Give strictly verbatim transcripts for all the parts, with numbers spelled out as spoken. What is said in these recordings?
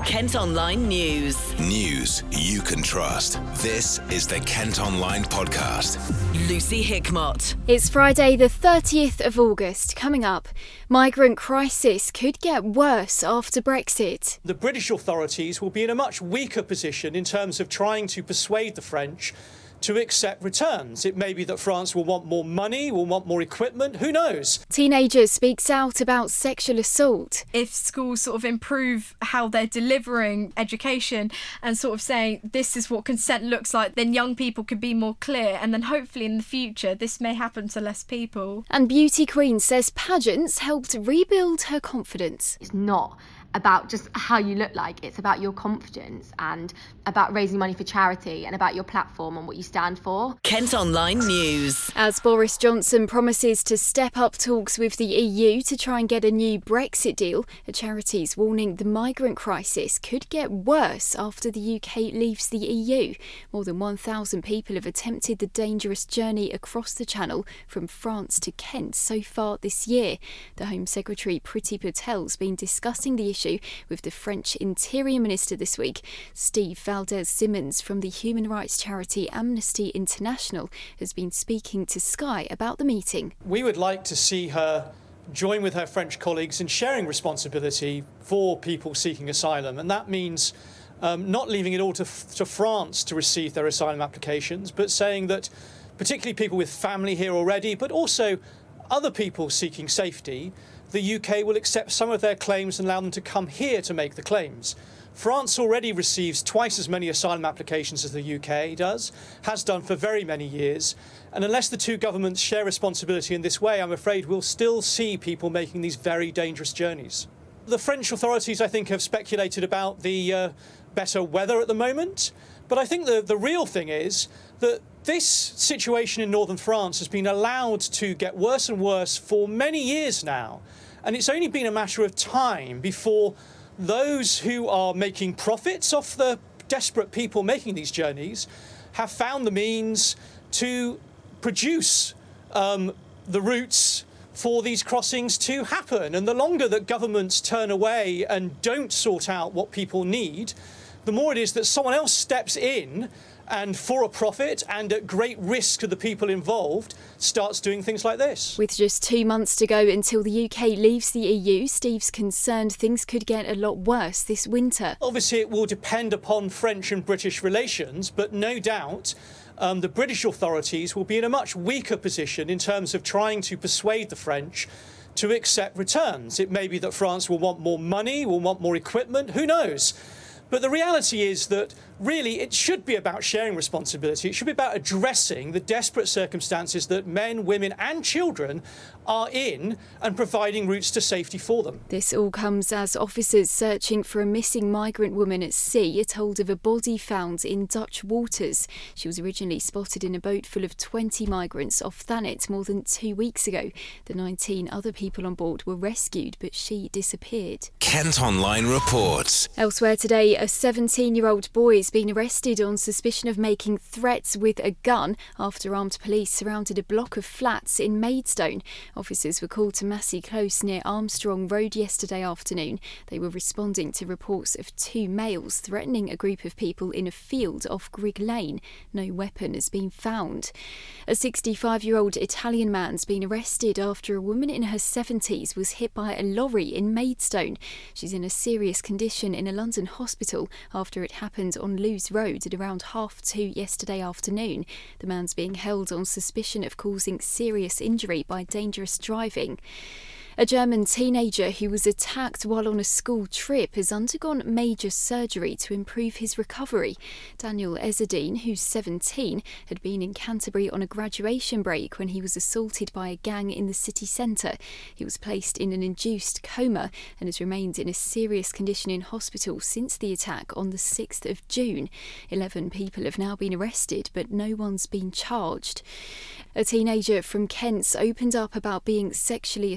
Kent Online News. News you can trust. This is the Kent Online Podcast. Lucy Hickmott. It's Friday the thirtieth of August. Coming up, migrant crisis could get worse after Brexit. The British authorities will be in a much weaker position in terms of trying to persuade the French to accept returns. It may be that France will want more money, will want more equipment, who knows? Teenager speaks out about sexual assault. If schools sort of improve how they're delivering education and sort of saying this is what consent looks like, then young people could be more clear, and then hopefully in the future this may happen to less people. And beauty queen says pageants helped rebuild her confidence. It's not about just how you look like, it's about your confidence and about raising money for charity and about your platform and what you stand for. Kent Online News. As Boris Johnson promises to step up talks with the E U to try and get a new Brexit deal, a charity's warning the migrant crisis could get worse after the U K leaves the E U. More than one thousand people have attempted the dangerous journey across the Channel from France to Kent so far this year. The Home Secretary Priti Patel's been discussing the issue with the French Interior Minister this week. Steve Valdez-Simmons from the human rights charity Amnesty International has been speaking to Sky about the meeting. We would like to see her join with her French colleagues in sharing responsibility for people seeking asylum, and that means um, not leaving it all to, to France to receive their asylum applications, but saying that particularly people with family here already, but also other people seeking safety, the U K will accept some of their claims and allow them to come here to make the claims. France already receives twice as many asylum applications as the U K does, has done for very many years, and unless the two governments share responsibility in this way, I'm afraid we'll still see people making these very dangerous journeys. The French authorities, I think, have speculated about the uh, better weather at the moment, but I think the, the real thing is that this situation in northern France has been allowed to get worse and worse for many years now, and it's only been a matter of time before those who are making profits off the desperate people making these journeys have found the means to produce um, the routes for these crossings to happen. And the longer that governments turn away and don't sort out what people need, the more it is that someone else steps in and for a profit and at great risk to the people involved starts doing things like this. With just two months to go until the U K leaves the E U, Steve's concerned things could get a lot worse this winter. Obviously it will depend upon French and British relations, but no doubt um, the British authorities will be in a much weaker position in terms of trying to persuade the French to accept returns. It may be that France will want more money, will want more equipment, who knows? But the reality is that really it should be about sharing responsibility. It should be about addressing the desperate circumstances that men, women and children are in and providing routes to safety for them. This all comes as officers searching for a missing migrant woman at sea are told of a body found in Dutch waters. She was originally spotted in a boat full of twenty migrants off Thanet more than two weeks ago. The nineteen other people on board were rescued, but she disappeared. Kent Online reports. Elsewhere today, a seventeen-year-old boy has been arrested on suspicion of making threats with a gun after armed police surrounded a block of flats in Maidstone. Officers were called to Massey Close near Armstrong Road yesterday afternoon. They were responding to reports of two males threatening a group of people in a field off Grigg Lane. No weapon has been found. A sixty-five-year-old Italian man's been arrested after a woman in her seventies was hit by a lorry in Maidstone. She's in a serious condition in a London hospital after it happened on Lewes Road at around half two yesterday afternoon. The man's being held on suspicion of causing serious injury by dangerous driving. A German teenager who was attacked while on a school trip has undergone major surgery to improve his recovery. Daniel Ezzedine, who's seventeen, had been in Canterbury on a graduation break when he was assaulted by a gang in the city centre. He was placed in an induced coma and has remained in a serious condition in hospital since the attack on the sixth of June. Eleven people have now been arrested, but no one's been charged. A teenager from Kent's opened up about being sexually assaulted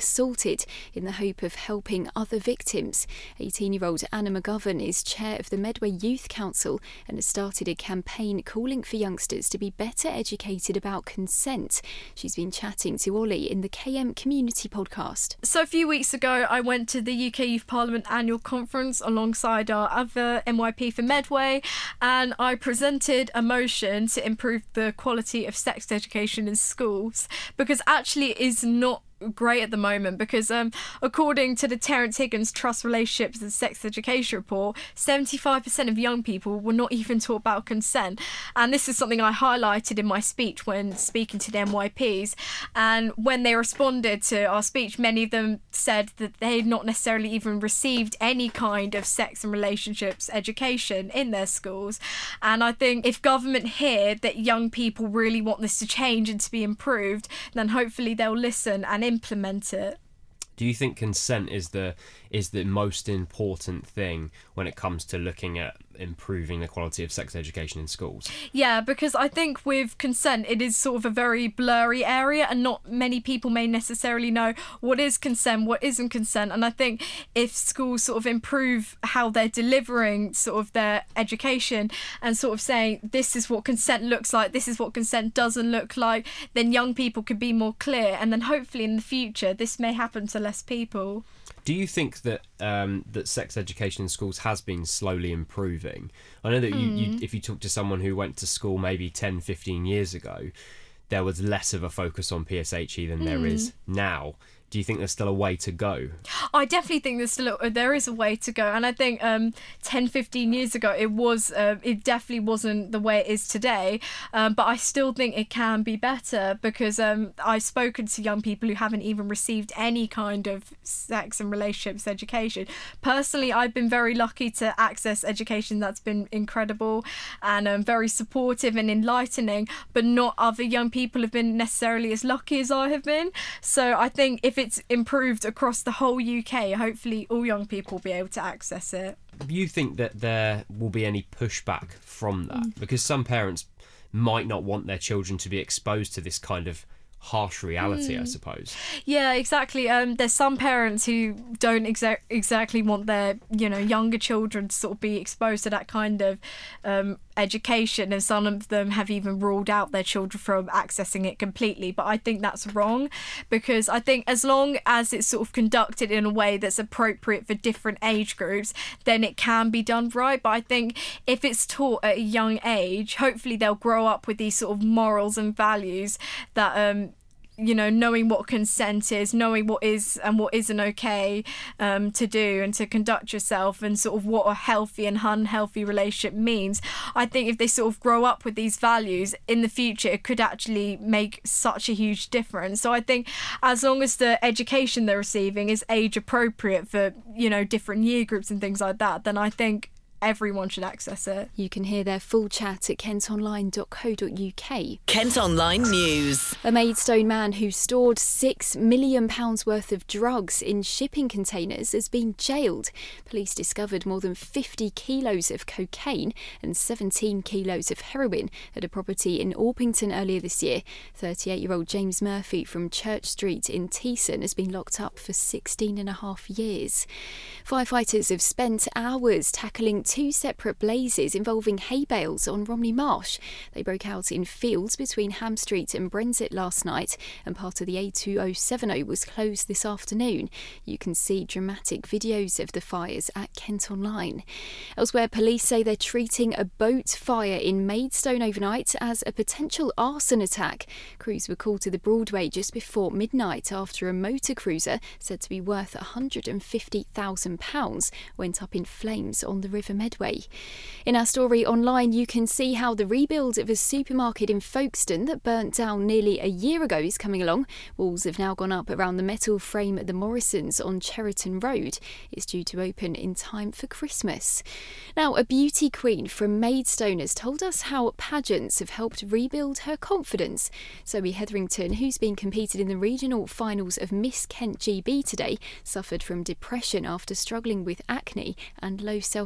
started in the hope of helping other victims. eighteen-year-old Anna McGovern is chair of the Medway Youth Council and has started a campaign calling for youngsters to be better educated about consent. She's been chatting to Ollie in the K M Community Podcast. So a few weeks ago, I went to the U K Youth Parliament annual conference alongside our other M Y P for Medway, and I presented a motion to improve the quality of sex education in schools, because actually it is not great at the moment, because um, according to the Terence Higgins Trust Relationships and Sex Education report, seventy-five percent of young people were not even taught about consent. And this is something I highlighted in my speech when speaking to the M Y Ps. And when they responded to our speech, many of them said that they had not necessarily even received any kind of sex and relationships education in their schools. And I think if government hear that young people really want this to change and to be improved, then hopefully they'll listen and implement it. Do you think consent is the is the most important thing when it comes to looking at improving the quality of sex education in schools? Yeah, because I think with consent, it is sort of a very blurry area, and not many people may necessarily know what is consent, what isn't consent. And I think if schools sort of improve how they're delivering sort of their education and sort of saying this is what consent looks like, this is what consent doesn't look like, then young people could be more clear, and then hopefully in the future this may happen to less people. Do you think that um, that sex education in schools has been slowly improving? I know that you, you, if you talk to someone who went to school maybe ten, fifteen years ago, there was less of a focus on P S H E than mm. there is now. Do you think there's still a way to go? I definitely think there's still a, there is a way to go, and I think um, ten, fifteen years ago it was uh, it definitely wasn't the way it is today. Um, but I still think it can be better, because um, I've spoken to young people who haven't even received any kind of sex and relationships education. Personally, I've been very lucky to access education that's been incredible and um, very supportive and enlightening. But not other young people have been necessarily as lucky as I have been. So I think if it's improved across the whole U K, hopefully all young people will be able to access it. Do you think that there will be any pushback from that? Mm. Because some parents might not want their children to be exposed to this kind of harsh reality, mm. I suppose. Yeah, exactly. Um, there's some parents who don't exa- exactly want their, you know, younger children to sort of be exposed to that kind of um, education, and some of them have even ruled out their children from accessing it completely. But I think that's wrong, because I think as long as it's sort of conducted in a way that's appropriate for different age groups, then it can be done right. But I think if it's taught at a young age, hopefully they'll grow up with these sort of morals and values that um you know, knowing what consent is, knowing what is and what isn't okay um, to do and to conduct yourself, and sort of what a healthy and unhealthy relationship means. I think if they sort of grow up with these values in the future, it could actually make such a huge difference. So I think as long as the education they're receiving is age appropriate for, you know, different year groups and things like that, then I think everyone should access it. You can hear their full chat at kent online dot co dot uk. Kent Online News. A Maidstone man who stored six million pounds worth of drugs in shipping containers has been jailed. Police discovered more than fifty kilos of cocaine and seventeen kilos of heroin at a property in Orpington earlier this year. thirty-eight-year-old James Murphy from Church Street in Teesson has been locked up for sixteen and a half years. Firefighters have spent hours tackling two separate blazes involving hay bales on Romney Marsh. They broke out in fields between Ham Street and Brenzett last night, and part of the A two oh seven oh was closed this afternoon. You can see dramatic videos of the fires at Kent Online. Elsewhere, police say they're treating a boat fire in Maidstone overnight as a potential arson attack. Crews were called to the Broadway just before midnight after a motor cruiser, said to be worth one hundred fifty thousand pounds, went up in flames on the River Medway. In our story online, you can see how the rebuild of a supermarket in Folkestone that burnt down nearly a year ago is coming along. Walls have now gone up around the metal frame at the Morrisons on Cheriton Road. It's due to open in time for Christmas. Now, a beauty queen from Maidstone has told us how pageants have helped rebuild her confidence. Zoe Hetherington, who's been competed in the regional finals of Miss Kent G B today, suffered from depression after struggling with acne and low self-esteem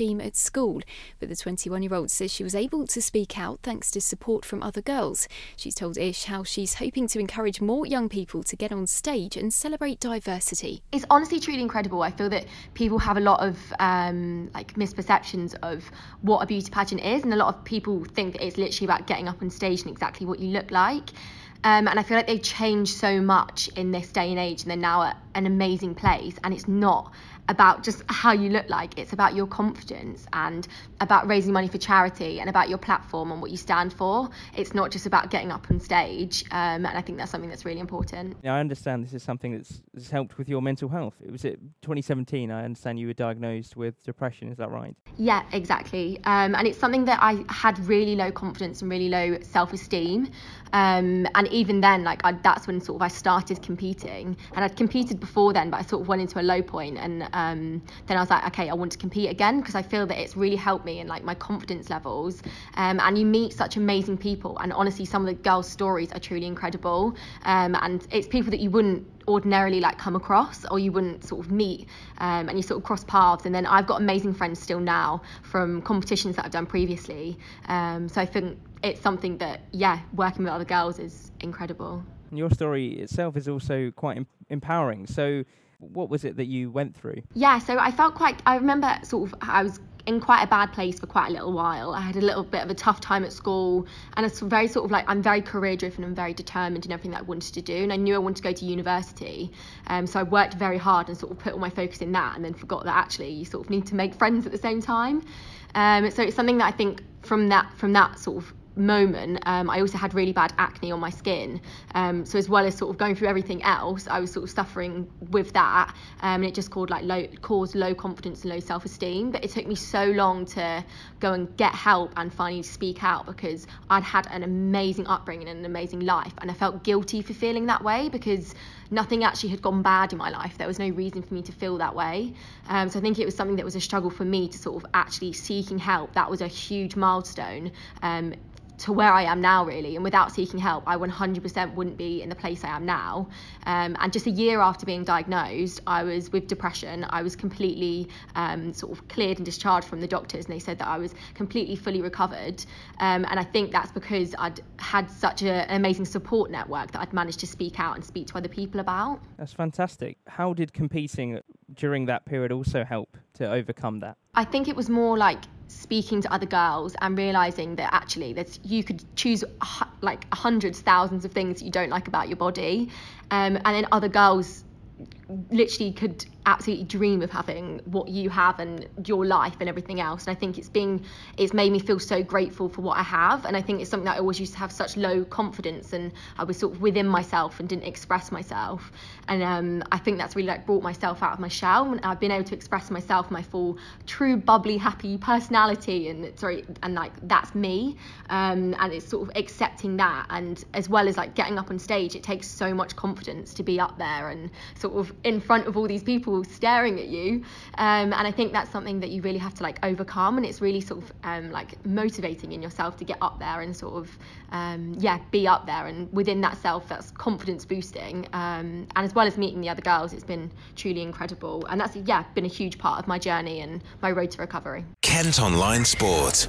self-esteem at school. But the twenty-one-year-old says she was able to speak out thanks to support from other girls. She's told Ish how she's hoping to encourage more young people to get on stage and celebrate diversity. It's honestly truly incredible. I feel that people have a lot of um, like misperceptions of what a beauty pageant is, and a lot of people think that it's literally about getting up on stage and exactly what you look like. Um, and I feel like they've changed so much in this day and age, and they're now at an amazing place. And it's not about just how you look like, it's about your confidence and about raising money for charity and about your platform and what you stand for. It's not just about getting up on stage, um, and I think that's something that's really important. Now, I understand this is something that's, that's helped with your mental health. It was at twenty seventeen, I understand you were diagnosed with depression, is that right? Yeah, exactly. Um, and it's something that I had really low confidence and really low self-esteem. Um, and even then, like I, that's when sort of I started competing, and I'd competed before then, but I sort of went into a low point, and um, then I was like, okay, I want to compete again, because I feel that it's really helped me in like my confidence levels. Um, and you meet such amazing people, and honestly, some of the girls' stories are truly incredible. Um, and it's people that you wouldn't ordinarily like come across, or you wouldn't sort of meet, um, and you sort of cross paths. And then I've got amazing friends still now from competitions that I've done previously. Um, so I think it's something that, yeah, working with other girls is incredible. And your story itself is also quite em- empowering. So what was it that you went through? Yeah, so I felt quite, I remember sort of, I was in quite a bad place for quite a little while. I had a little bit of a tough time at school, and it's very sort of like, I'm very career driven and very determined in everything that I wanted to do, and I knew I wanted to go to university. Um, so I worked very hard and sort of put all my focus in that, and then forgot that actually you sort of need to make friends at the same time. Um, so it's something that I think from that, from that sort of moment, um, I also had really bad acne on my skin, um, so as well as sort of going through everything else, I was sort of suffering with that, um, and it just caused like low caused low confidence and low self-esteem. But it took me so long to go and get help and finally speak out, because I'd had an amazing upbringing and an amazing life, and I felt guilty for feeling that way, because nothing actually had gone bad in my life. There was no reason for me to feel that way. Um, so I think it was something that was a struggle for me to sort of actually seeking help. That was a huge milestone um, to where I am now, really. And without seeking help, I one hundred percent wouldn't be in the place I am now. Um, and just a year after being diagnosed, I was with depression. I was completely um, sort of cleared and discharged from the doctors, and they said that I was completely fully recovered. Um, and I think that's because I'd had such a, an amazing support network that I'd managed to speak out and speak to other people about. That's fantastic. How did competing during that period also help to overcome that? I think it was more like speaking to other girls and realising that actually that you could choose like hundreds, thousands of things that you don't like about your body, um, and then other girls literally could absolutely dream of having what you have and your life and everything else. And I think it's been it's made me feel so grateful for what I have. And I think it's something that I always used to have such low confidence, and I was sort of within myself and didn't express myself. And um, I think that's really like brought myself out of my shell, and I've been able to express myself, my full true bubbly happy personality, and sorry and like that's me. Um, and it's sort of accepting that, and as well as like getting up on stage, it takes so much confidence to be up there and sort of in front of all these people staring at you, um, and I think that's something that you really have to like overcome, and it's really sort of um, like motivating in yourself to get up there and sort of um, yeah be up there, and within that self that's confidence boosting, um, and as well as meeting the other girls, it's been truly incredible, and that's yeah been a huge part of my journey and my road to recovery. Kent Online Sport.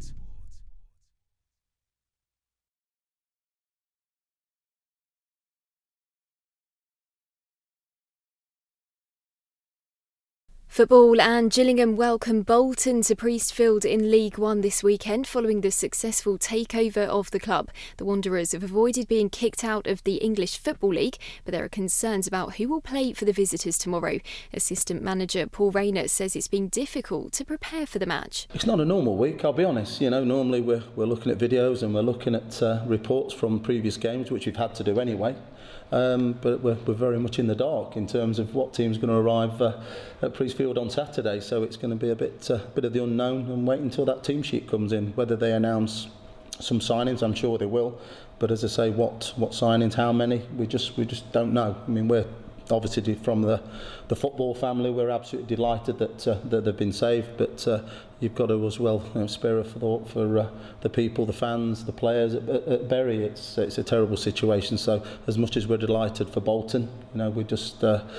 Football, and Gillingham welcome Bolton to Priestfield in League One this weekend following the successful takeover of the club. The Wanderers have avoided being kicked out of the English Football League, but there are concerns about who will play for the visitors tomorrow. Assistant manager Paul Rayner says it's been difficult to prepare for the match. It's not a normal week, I'll be honest. You know, normally we're, we're looking at videos and we're looking at uh, reports from previous games, which we've had to do anyway. Um, but we're, we're very much in the dark in terms of what team's going to arrive uh, at Priestfield on Saturday, so it's going to be a bit uh, bit of the unknown, and wait until that team sheet comes in. Whether they announce some signings, I'm sure they will, but as I say, what what signings, how many, we just we just don't know. I mean, we're obviously from the the football family, we're absolutely delighted that uh, that they've been saved, but uh, you've got to as well you know, spare a thought for uh, the people, the fans, the players at, at, at Bury. It's it's a terrible situation. So as much as we're delighted for Bolton, you know, we just uh,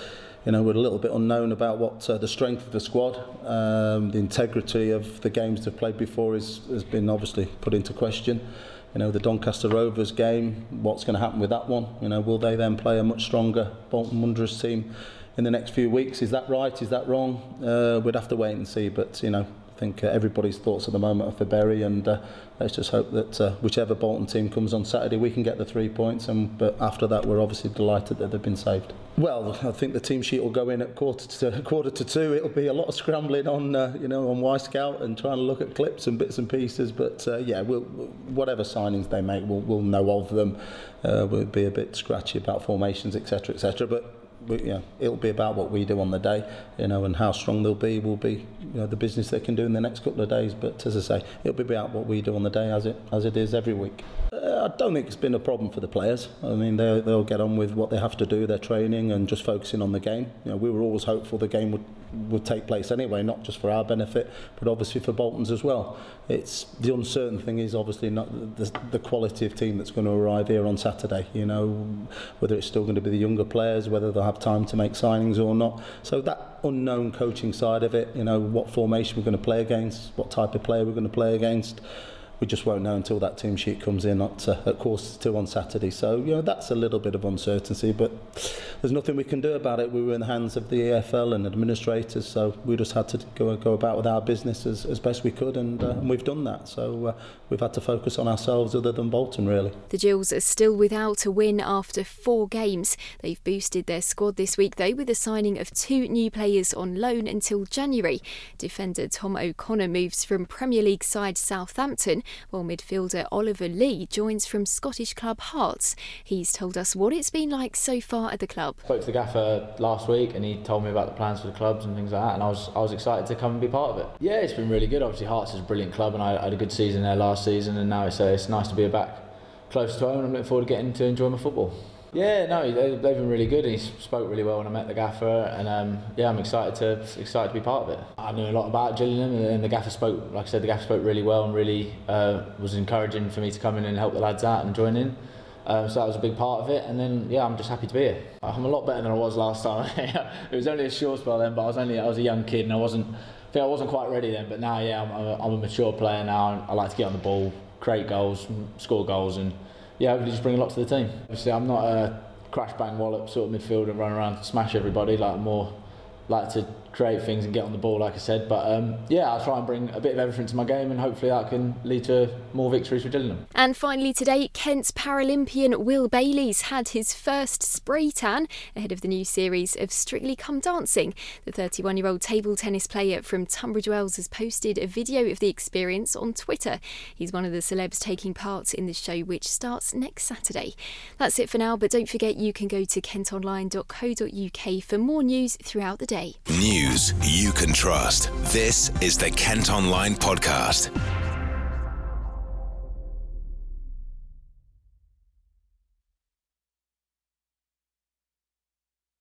you know, we're a little bit unknown about what uh, the strength of the squad, um, the integrity of the games they've played before is, has been obviously put into question. You know, the Doncaster Rovers game, what's going to happen with that one? You know, will they then play a much stronger Bolton Wanderers team in the next few weeks? Is that right? Is that wrong? Uh, we'd have to wait and see. But, you know, I think uh, everybody's thoughts at the moment are for Bury, and uh, let's just hope that uh, whichever Bolton team comes on Saturday, we can get the three points. And but after that, we're obviously delighted that they've been saved. Well, I think the team sheet will go in at quarter to quarter to two. It'll be a lot of scrambling on, uh, you know, on Wyscout and trying to look at clips and bits and pieces. But uh, yeah, we'll, whatever signings they make, we'll, we'll know of them. Uh, we'll be a bit scratchy about formations, et cetera, et cetera. But We, you know, it'll be about what we do on the day, you know, and how strong they'll be will be, you know, the business they can do in the next couple of days. But as I say, it'll be about what we do on the day, as it as it is every week. Uh, I don't think it's been a problem for the players. I mean, they they'll get on with what they have to do, their training, and just focusing on the game. You know, we were always hopeful the game would would take place anyway, not just for our benefit, but obviously for Bolton's as well. It's the uncertain thing is obviously not the, the quality of team that's going to arrive here on Saturday. You know, whether it's still going to be the younger players, whether they'll have time to make signings or not. So that unknown coaching side of it, you know, what formation we're going to play against, what type of player we're going to play against, we just won't know until that team sheet comes in at, uh, at quarter to two on Saturday. So, you know, that's a little bit of uncertainty, but there's nothing we can do about it. We were in the hands of the E F L and administrators, so we just had to go go about with our business as, as best we could, and, uh, and we've done that. So uh, we've had to focus on ourselves other than Bolton, really. The Gills are still without a win after four games. They've boosted their squad this week, though, with the signing of two new players on loan until January. Defender Tom O'Connor moves from Premier League side Southampton, while midfielder Oliver Lee joins from Scottish club Hearts. He's told us what it's been like so far at the club. I spoke to the gaffer last week and he told me about the plans for the clubs and things like that, and I was I was excited to come and be part of it. Yeah, it's been really good. Obviously Hearts is a brilliant club, and I, I had a good season there last season, and now it's, uh, it's nice to be back close to home, and I'm looking forward to getting to enjoy my football. Yeah, no, they, they've been really good, and he spoke really well when I met the gaffer, and um, yeah, I'm excited to excited to be part of it. I knew a lot about Gillingham, and the gaffer spoke, like I said, the gaffer spoke really well and really uh, was encouraging for me to come in and help the lads out and join in. Um, so that was a big part of it, and then yeah, I'm just happy to be here. I'm a lot better than I was last time. It was only a short spell then, but I was only I was a young kid, and I wasn't I think I wasn't quite ready then. But now, yeah, I'm, I'm, a, I'm a mature player now, and I like to get on the ball, create goals, score goals, and yeah, hopefully just bring a lot to the team. Obviously, I'm not a crash bang wallop sort of midfielder and run around and smash everybody. Like, more like to create things and get on the ball, like I said. But um, yeah, I'll try and bring a bit of everything to my game, and hopefully that can lead to more victories for Gillingham. And finally today, Kent's Paralympian Will Bayliss had his first spray tan ahead of the new series of Strictly Come Dancing. The thirty-one-year-old table tennis player from Tunbridge Wells has posted a video of the experience on Twitter. He's one of the celebs taking part in the show, which starts next Saturday. That's it for now, but don't forget you can go to kent online dot co dot uk for more news throughout the day. News you can trust. This is the Kent Online Podcast.